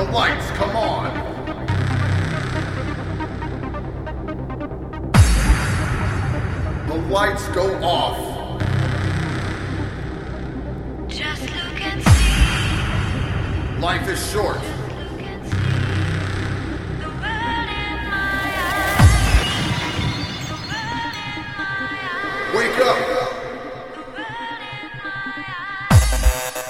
lights come on. The lights go off. Just look and see. Life is short. Look and see. The world in my eyes. The world in my eyes. Wake up. The world in my eyes.